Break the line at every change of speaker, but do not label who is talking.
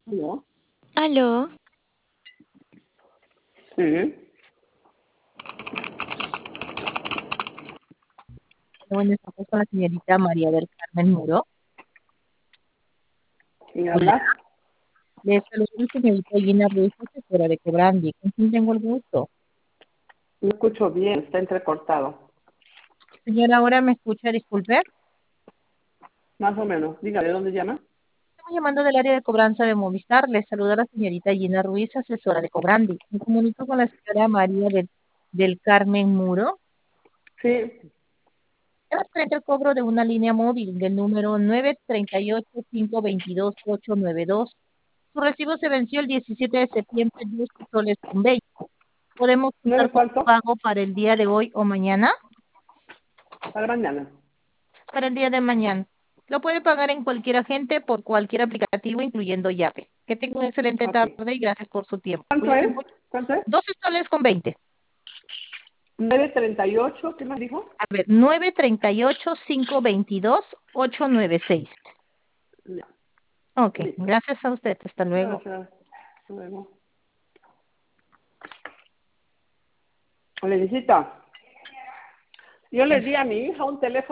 ¿Aló?
Aló,
Sí.
Buenas tardes con la señorita María del Carmen Muro.
¿Quién
Hola,
habla?
le saludo la señorita Gina Ruiz, asesora de Cobrandi. ¿Con quién tengo el gusto?
No escucho bien, está entrecortado.
Señora, ahora me escucha, disculpe.
Más o menos. Diga, ¿de dónde llama?
Estamos llamando del área de cobranza de Movistar. Le saluda la señorita Gina Ruiz, asesora de Cobrandi. Me comunico con la señora María del Carmen Muro.
Sí.
Es referente al cobro de una línea móvil del número 938-522-892. Su recibo se venció el 17 de septiembre, 10 soles con 20. ¿Podemos contar
¿Nueve
con su
cuánto?
pago para el día de hoy o mañana?
Para mañana.
Para el día de mañana. Lo puede pagar en cualquier agente por cualquier aplicativo, incluyendo Yape. Que tenga una excelente
Ok.
tarde y gracias por su tiempo.
¿Cuánto
Cuídese
es?
mucho.
¿Cuánto es?
12 soles con 20.
9:38. ¿Qué más dijo?
A ver, 938-522-896.
Ya.
Ok,
Listo.
gracias a usted. Hasta luego.
Gracias. Hasta luego. Felicita. Yo le di a mi hija un teléfono